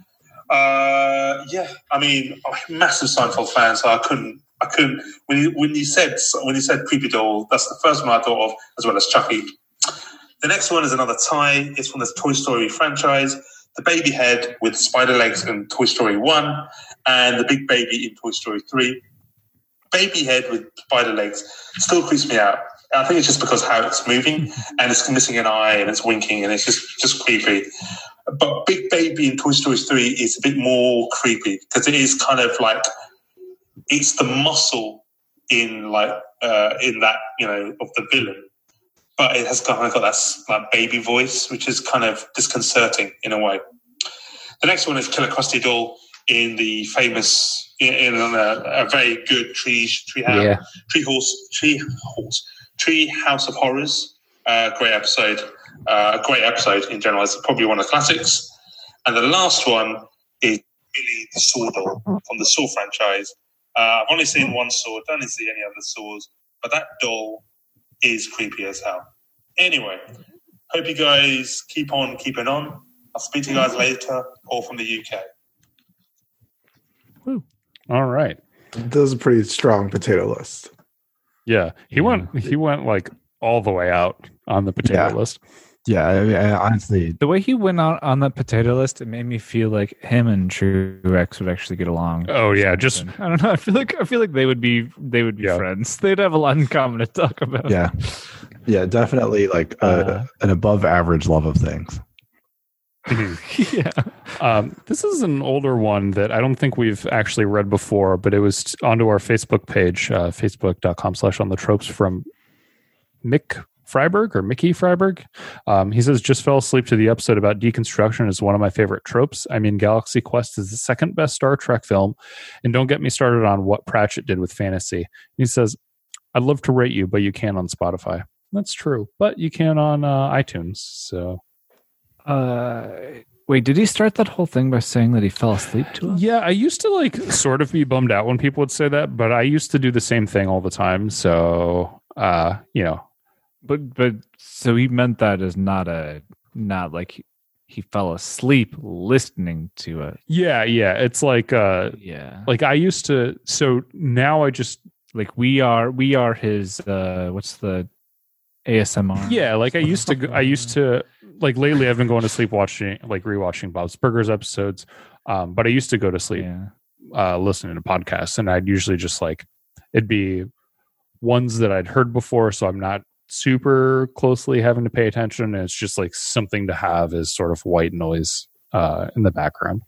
Uh, yeah, I mean, I'm a massive Seinfeld fan, so I couldn't, I couldn't, when you, when you said, when you said Creepy Doll, that's the first one I thought of, as well as Chucky. The next one is another tie. It's from the Toy Story franchise. The baby head with spider legs in Toy Story one and the big baby in Toy Story three. Baby head with spider legs still creeps me out. I think it's just because how it's moving and it's missing an eye and it's winking and it's just, just creepy. But Big Baby in Toy Story three is a bit more creepy because it is kind of like, it's the muscle in like, uh, in that, you know, of the villain. But it has kind of got that like, baby voice, which is kind of disconcerting in a way. The next one is Killer Krusty Doll in the famous, in, in a, a very good tree, tree, house, yeah. tree horse, tree horse, tree house of horrors. Uh, great episode. Uh, a great episode in general. It's probably one of the classics. And the last one is Billy the Saw Doll from the Saw franchise. Uh, I've only seen one Saw. Don't see any other Saws, but that doll is creepy as hell. Anyway, hope you guys keep on keeping on. I'll speak to you guys later, all from the U K. Woo. All right. That was a pretty strong potato list. Yeah, he yeah. went. He went like all the way out on the potato yeah. list. Yeah, I mean, I, honestly, the way he went out on that potato list, it made me feel like him and Truex would actually get along. Oh yeah, just I don't know. I feel like I feel like they would be they would be yeah. friends. They'd have a lot in common to talk about. Yeah, yeah, definitely like a, uh, an above average love of things. yeah. Um, this is an older one that I don't think we've actually read before, but it was onto our Facebook page, uh, facebook.com slash on the tropes from Mick Freiberg or Mickey Freiberg. Um, he says, just fell asleep to the episode about deconstruction is one of my favorite tropes. I mean, Galaxy Quest is the second best Star Trek film. And don't get me started on what Pratchett did with fantasy. He says, I'd love to rate you, but you can't on Spotify. That's true. But you can on uh, iTunes. So, uh, wait, did he start that whole thing by saying that he fell asleep to us? Yeah, I used to like sort of be bummed out when people would say that, but I used to do the same thing all the time. So, uh, you know, But but so he meant that as not a not like he, he fell asleep listening to it. Yeah, yeah. It's like uh yeah. Like I used to so now I just like we are we are his uh what's the A S M R? Yeah, like I used to go, I used to like lately I've been going to sleep watching like rewatching Bob's Burgers episodes. Um but I used to go to sleep yeah. uh listening to podcasts, and I'd usually just like it'd be ones that I'd heard before, so I'm not super closely having to pay attention, and it's just like something to have as sort of white noise uh in the background.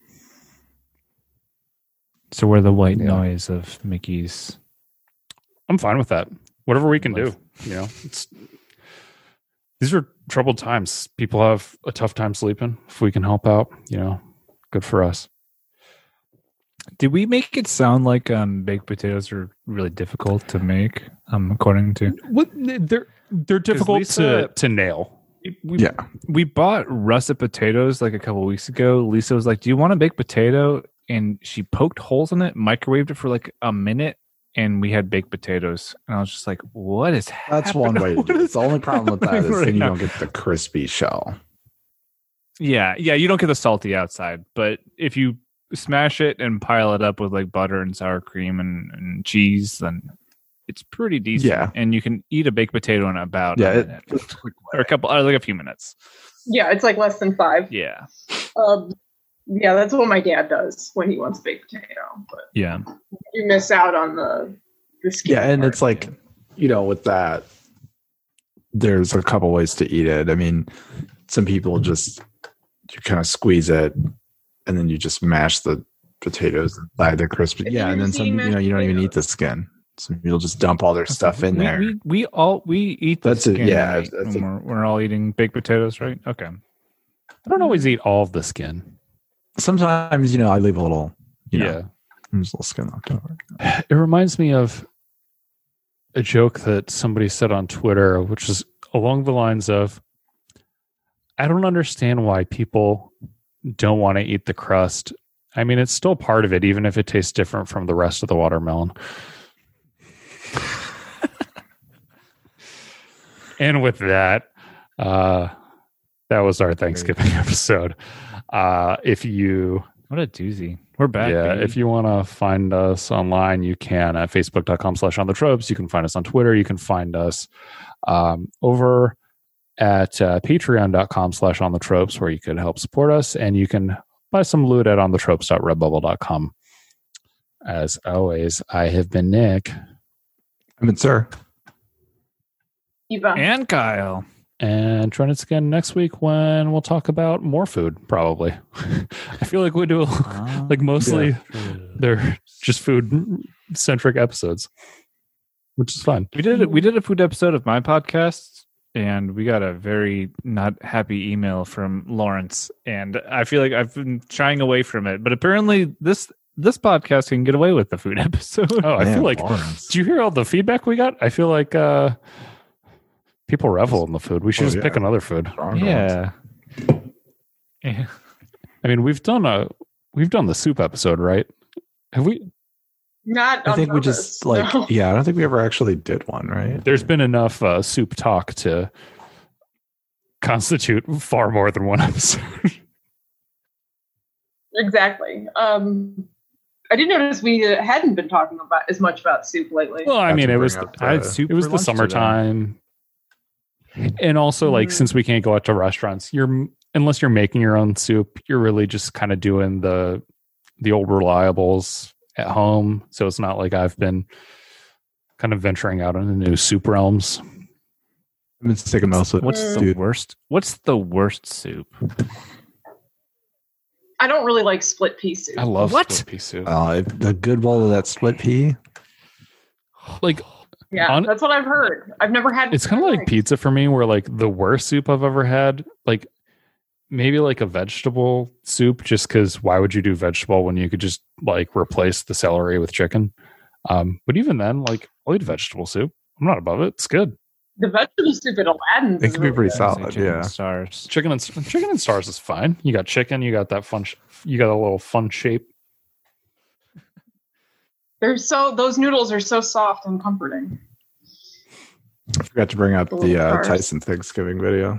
So we're the white yeah. noise of Mickey's. I'm fine with that. Whatever we can life. do, you know. It's these are troubled times. People have a tough time sleeping. If we can help out, you know, good for us. Did we make it sound like um, baked potatoes are really difficult to make? Um, according to what they're they're difficult Lisa, to to nail. We, Yeah. we bought russet potatoes like a couple weeks ago. Lisa was like, "Do you want a baked potato?" And she poked holes in it, microwaved it for like a minute, and we had baked potatoes. And I was just like, "What is That's happening? one way to What do it. is The only problem with that is happening then right you now?" don't get the crispy shell. Yeah, yeah, you don't get the salty outside, but if you smash it and pile it up with like butter and sour cream and, and cheese, then it's pretty decent. Yeah. And you can eat a baked potato in about Yeah, a it, minute. it's a quick way. or a couple, or like a few minutes. Yeah, it's like less than five. Yeah, Um, yeah, that's what my dad does when he wants baked potato. But yeah. you miss out on the the skin. Yeah, and part. it's like, you know, with that, there's a couple ways to eat it. I mean, some people just you kind of squeeze it, and then you just mash the potatoes inside the crispy. Have Yeah, you and ever then some, seen you know, you don't mashed even eat the skin. Some people just dump all their stuff in we, there. We, we all we eat the That's it, skin, yeah, right? that's When a- we're, we're all eating baked potatoes, right? Okay. I don't always eat all of the skin. Sometimes, you know, I leave a little, you know, yeah. there's a little skin left over. It reminds me of a joke that somebody said on Twitter, which is along the lines of, I don't understand why people don't want to eat the crust. I mean, it's still part of it, even if it tastes different from the rest of the watermelon. And with that, uh, that was our Thanksgiving episode. Uh, if you What a doozy. We're back. yeah, baby. if you want to find us online, you can at facebook.com slash on the tropes. You can find us on Twitter. You can find us um, over at uh, patreon.com slash on the tropes, where you could help support us, and you can buy some loot at on the tropes dot redbubble dot com. As always, I have been Nick, I mean, sir. Eva. and Kyle. and join us again next week when we'll talk about more food, probably. I feel like we do like mostly they're just food centric episodes, which is fun. We did we did a food episode of my podcast, and we got a very not happy email from Lawrence, and I feel like I've been shying away from it, but apparently this this podcast can get away with the food episode. Oh, I Man, feel like Lawrence. did you hear all the feedback we got? I feel like uh people revel in the food. We should Oh, just yeah. pick another food. Strong yeah. yeah. I mean, we've done a we've done the soup episode, right? Have we? Not I on think we purpose, just like, no. yeah, I don't think we ever actually did one, right? There's been enough uh, soup talk to constitute far more than one episode. Exactly. Um, I did notice we uh, hadn't been talking about as much about soup lately. Well, I Have mean, to it was bring up I had the- soup it was for the lunch today. summertime, and also like Mhm. since we can't go out to restaurants, you're unless you're making your own soup, you're really just kind of doing the the old reliables at home. So it's not like I've been kind of venturing out into new soup realms. I've been sticking most of What's the dude. worst? What's the worst soup? I don't really like split pea soup. I love What? split pea soup. Uh, the good bowl of that split pea. Like yeah, on- that's what I've heard. I've never had. it's kind of like pizza for me, where like the worst soup I've ever had, like maybe like a vegetable soup, just because why would you do vegetable when you could just like replace the celery with chicken? Um, but even then, like I'll eat vegetable soup. I'm not above it. It's good. The vegetable soup at Aladdin's. It is can be really pretty good. solid. Chicken Yeah. Stars. Chicken and chicken and stars is fine. You got chicken. You got that fun. Sh- you got a little fun shape. They're so those noodles are so soft and comforting. I forgot to bring up The the little uh, cars. Tyson Thanksgiving video.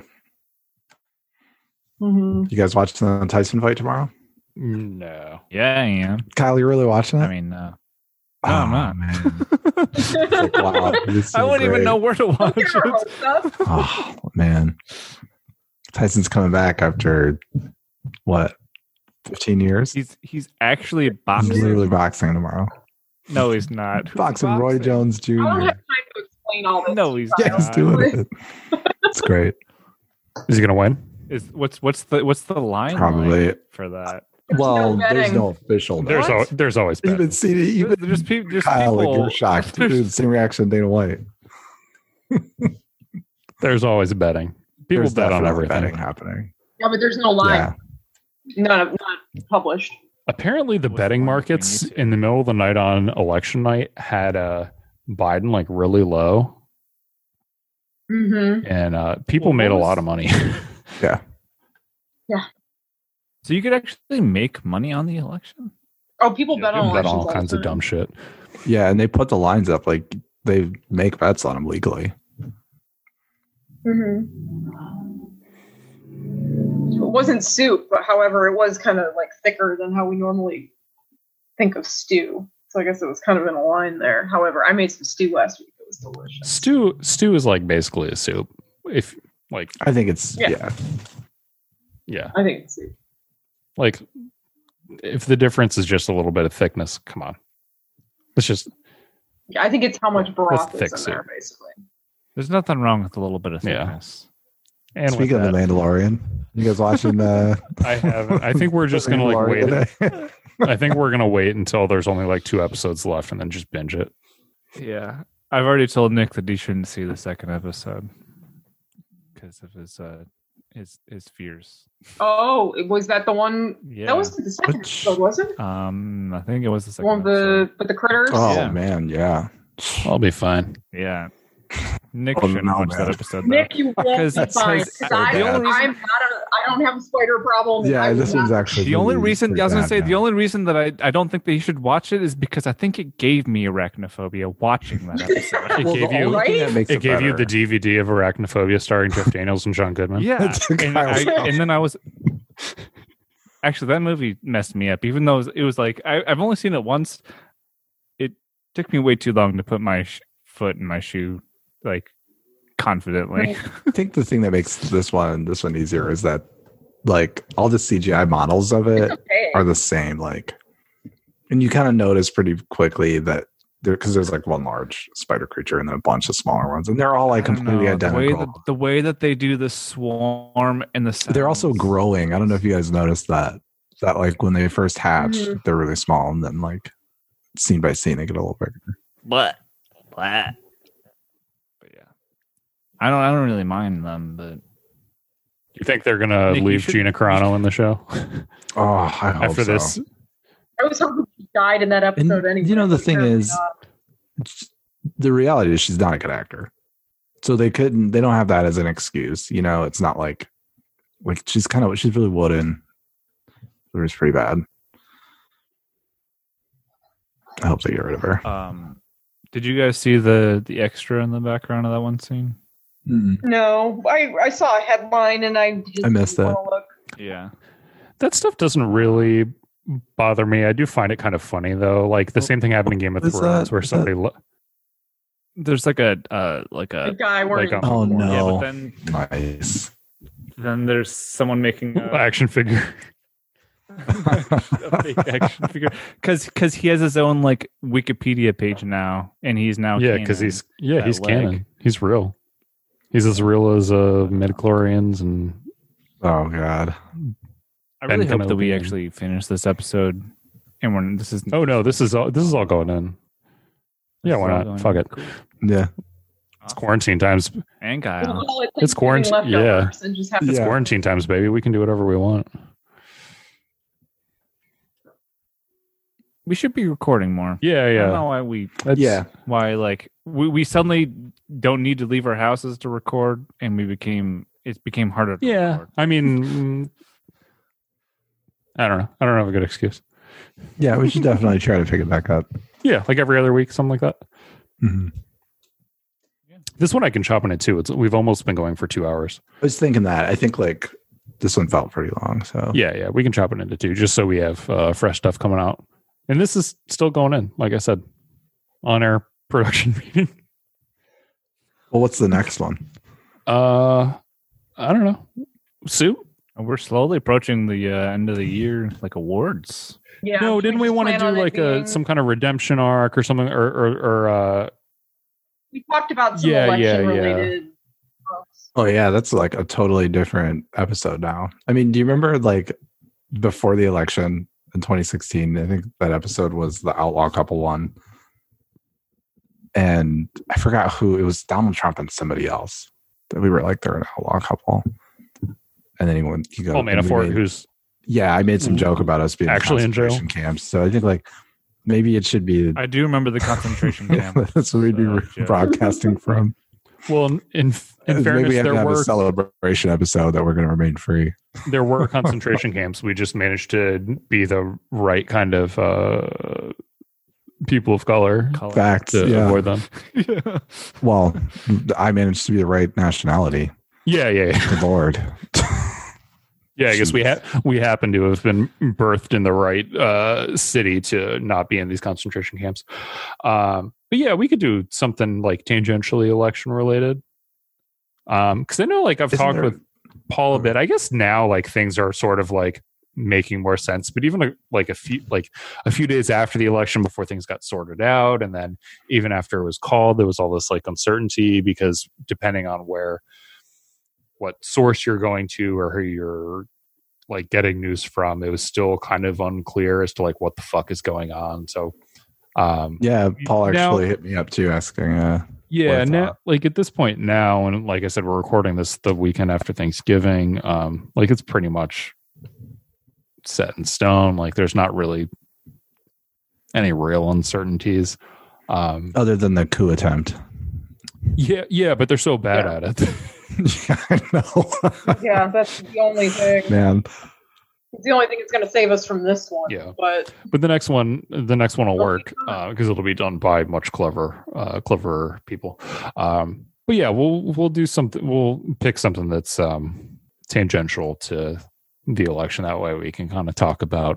Mm-hmm. You guys watching the Tyson fight tomorrow? No. Yeah, I am. Kyle, you really watching it? I mean, uh, no, I'm not. Man. It's like, wow, this is I wouldn't even great. know where to watch Give her it. whole stuff. Oh man, Tyson's coming back after what, fifteen years? He's he's actually He's boxing. literally boxing tomorrow. No, he's not. Who's Boxing Roy Jones I don't have Junior time to explain all this. No, he's Yeah, Kyle. he's doing it. It's great. Is he gonna win? Is what's what's the what's the line Probably. like for that? There's Well, no there's betting. no official. There's no. al- there's always Even betting. see it. Even There's people. There's Kyle, like, people. you're shocked. Dude, same reaction, Dana White. There's always betting. People There's bet on definitely everything. betting happening. Yeah, but there's no line. Yeah. Not not published. Apparently, the What's betting the line markets between you two? in the middle of the night on election night had uh, Biden like really low. Mm-hmm. and uh, people Well, made a what was- lot of money. Yeah. So you could actually make money on the election? Oh, people Yeah, bet on people bet elections on all all kinds the of time. dumb shit. Yeah, and they put the lines up like they make bets on them legally. Mm-hmm. It wasn't soup, but however, it was kind of like thicker than how we normally think of stew. So I guess it was kind of in a line there. However, I made some stew last week. It was delicious. Stew stew is like basically a soup. If like I think it's Yeah. yeah. yeah, I think it's soup. like if the difference is just a little bit of thickness, come on. It's just Yeah, I think it's how much broth thick is in soup. there, basically. There's nothing wrong with a little bit of Yeah. thickness. and with Speaking of the that, Mandalorian, you guys watching uh I haven't. I think we're just gonna like wait. Mandalorian? I think we're gonna wait until there's only like two episodes left and then just binge it. Yeah. I've already told Nick that he shouldn't see the second episode because of his uh his his fears. Oh, was that the one? Yeah. That was the second Which- episode, wasn't it? um I think it was the The second one with episode. the with the critters. Oh Yeah. man, yeah. I'll be fine. Yeah. Nick Oh, shouldn't no, watch man. that episode though. Nick, you won't Because be it fine. says- Because so I, bad. I'm not a, I don't have a spider problem. and I Yeah, will this one's not- actually The only pretty- reason pretty I was gonna bad say the now. only reason that I, I don't think that you should watch it is because I think it gave me arachnophobia watching that episode. It Well, gave the you only thing Right? that makes it gave you better- the D V D of Arachnophobia starring Jeff Daniels and John Goodman. Yeah, It's a and, Kyle I, Sprouse. and then I was actually that movie messed me up. Even though it was, it was like I, I've only seen it once, it took me way too long to put my sh- foot in my shoe, like confidently. I think the thing that makes this one this one easier is that like all the C G I models of it Okay. are the same. Like, and you kind of notice pretty quickly that there because there's like one large spider creature and then a bunch of smaller ones, and they're all like I don't completely know, the way, identical. that, the way that they do the swarm and the sounds. They're also growing. I don't know if you guys noticed that. That like when they first hatch, Mhm. they're really small, and then like scene by scene they get a little bigger. What? What? But yeah, I don't. I don't really mind them, but You think they're gonna Nick, you leave should- Gina Carano in the show Oh, I hope after so. this? I was hoping she died in that episode And, anyway. you know, the but thing apparently is- not. The reality is she's not a good actor, so they couldn't. They don't have that as an excuse. You know, it's not like like she's kind of she's really wooden. It was pretty bad. I hope they get rid of her. um, did you guys see the the extra in the background of that one scene? No, I I saw a headline and I just I missed didn't that. wanna look. Yeah. That stuff doesn't really bother me. I do find it kind of funny though. Like the same thing happened in Game of Is Thrones, that- where is somebody lo- There's like a uh like The a guy wearing like a- Oh yeah, no! but then Nice. then there's someone making a, action figure. a big action figure because because he has his own like Wikipedia page now, and he's now Yeah, canon. because he's yeah that he's leg. canon. He's real. He's as real as uh, midichlorians and Oh god. I really Ben hope that we Kenobi. actually finish this episode, and when this is oh no, this is all this is all going in. Yeah, why not? Fuck it. Yeah. It's quarantine times. And We'll Kyle. call it It's quarantine- Thanksgiving leftovers and just have It's Yeah. quarantine times, baby. We can do whatever we want. We should be recording more. Yeah, I don't know yeah. why we That's- Yeah. why like we, we suddenly don't need to leave our houses to record, and we became it became harder to Yeah. record. I mean, mm, I don't know. I don't have a good excuse. Yeah, we should definitely try to pick it back up. Yeah, like every other week, something like that. Mhm. This one I can chop into two. It's we've almost been going for two hours. I was thinking that. I think like this one felt pretty long. So Yeah, yeah, we can chop it into two just so we have uh, fresh stuff coming out. And this is still going in, like I said, on air production meeting. Well, what's the next one? Uh, I don't know. Sue? And we're slowly approaching the uh, end of the year, like awards. Yeah, no, should didn't we just want to plan do on it like a being- some kind of redemption arc or something, or or, or uh, We talked about some Yeah, yeah, election yeah. related. Oh yeah, that's like a totally different episode now. I mean, do you remember like before the election in twenty sixteen? I think that episode was the outlaw couple one, and I forgot who it was. Donald Trump and somebody else that we were like they're an outlaw couple, and then he went. He go. Paul Manafort, made- who's yeah, I made some joke about us being Actually in jail? concentration camps. So I think like maybe it should be. I do remember the concentration camp. That's where we'd be uh, joke. broadcasting from. Well, in in Maybe fairness, we have to there have were a celebration episode that we're going to remain free. there were concentration camps. We just managed to be the right kind of uh, people of color, Color. Facts. to Yeah. avoid them. yeah. Well, I managed to be the right nationality. Yeah, yeah, yeah. Good Lord. Yeah, I guess we ha- we happen to have been birthed in the right uh, city to not be in these concentration camps. Um, but yeah, we could do something like tangentially election related. Um, because I know, like, I've Isn't talked there- with Paul a bit. I guess now, like, things are sort of like making more sense. But even like, like a few like a few days after the election, before things got sorted out, and then even after it was called, there was all this like uncertainty because depending on where, what source you're going to or who you're like getting news from, it was still kind of unclear as to like what the fuck is going on. So, um, Yeah, Paul Now- actually hit me up too, asking. Uh, yeah, What I now, thought. like at this point now, and like I said, we're recording this the weekend after Thanksgiving. Um, like it's pretty much set in stone. Like there's not really any real uncertainties. Um, other than the coup attempt. yeah, yeah, but they're so bad Yeah. at it. Yeah, I know. Yeah, that's the only thing. Man. It's the only thing that's going to save us from this one. Yeah. But But the next one, the next one will It'll work be fun. because it'll be done by much clever, uh, cleverer people. Um, but yeah, we'll we'll do something. We'll pick something that's um, tangential to the election. That way, we can kind of talk about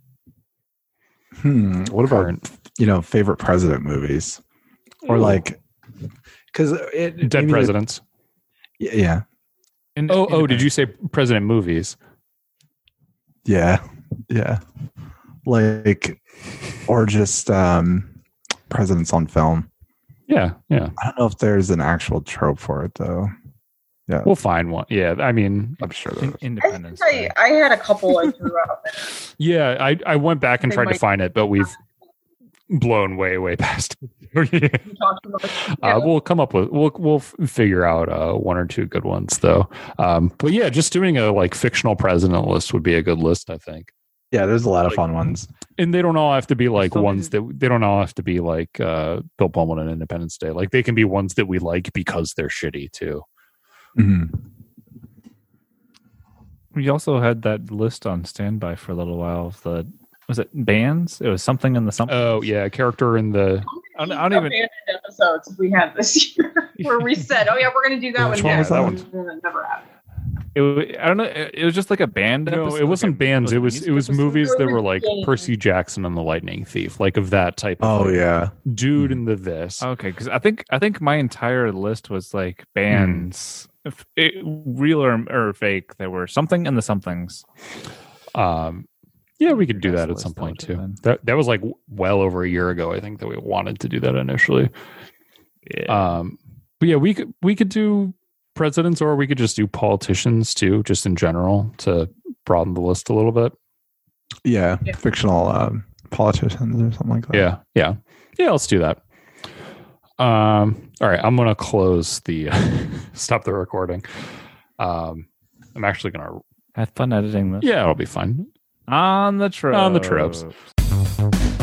Hmm. What about, current you know, favorite president movies? Or like, because it. dead maybe the- presidents. yeah. And- Oh, oh, did you say president movies? Yeah. Yeah. Like, or just um presidents on film. Yeah, yeah. I don't know if there's an actual trope for it, though. Yeah. We'll find one. Yeah, I mean, I'm sure there In- is. I, Independence think Day. I, I had a couple I threw out there. yeah. I I went back and They tried to might- find it, but we've blown way way past it. We talked about- Uh, we'll come up with we'll we'll f- figure out uh, one or two good ones though. Um, but yeah, just doing a like fictional president list would be a good list, I think. Yeah, there's a lot of like- fun ones. And they don't all have to be like Still ones that they don't all have to be like uh, Bill Pullman and Independence Day. Like they can be ones that we like because they're shitty too. Mhm. We also had that list on standby for a little while of the was it bands? It was something in the something. Oh yeah, character in the I don't, I don't even. Abandoned episodes we had this year where we said, "Oh yeah, we're going to do that Which one." one was Yeah, that and one? then it never happened. It, wa- I don't know. It, it was just like a band. no, episode, it wasn't like a- bands. It was music it was episode? movies that were like Games. Percy Jackson and the Lightning Thief, like of that type. Of Oh thing. yeah. Dude in the this. Okay, because I think I think my entire list was like bands, Hmm. if it, real or, or fake. There were something in the somethings. Um, yeah, we could do That's that the at some list point that too. would've That that was like w- well over a year ago. I think that we wanted to do that initially. Yeah. Um, but yeah, we could we could do presidents, or we could just do politicians too, just in general to broaden the list a little bit. Yeah. Yeah. Fictional um, politicians or something like that. Yeah, yeah, yeah. Let's do that. Um, all right, I'm gonna close the stop the recording. Um, I'm actually gonna. Had fun editing this. Yeah, it'll be fine. On the tropes. On the tropes.